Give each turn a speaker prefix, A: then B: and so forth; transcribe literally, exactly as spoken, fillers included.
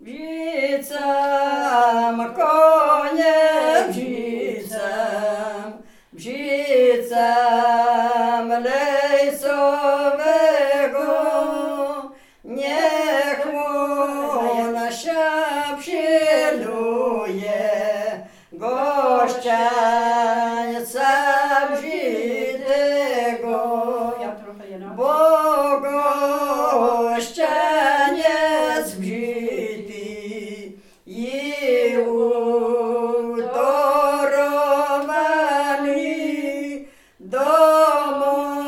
A: Bzicam, konie bzicam, bzicam lejcowego, niech mu na siap siluje, gościańca bzitego, bo gościaniec bzity i utorowany do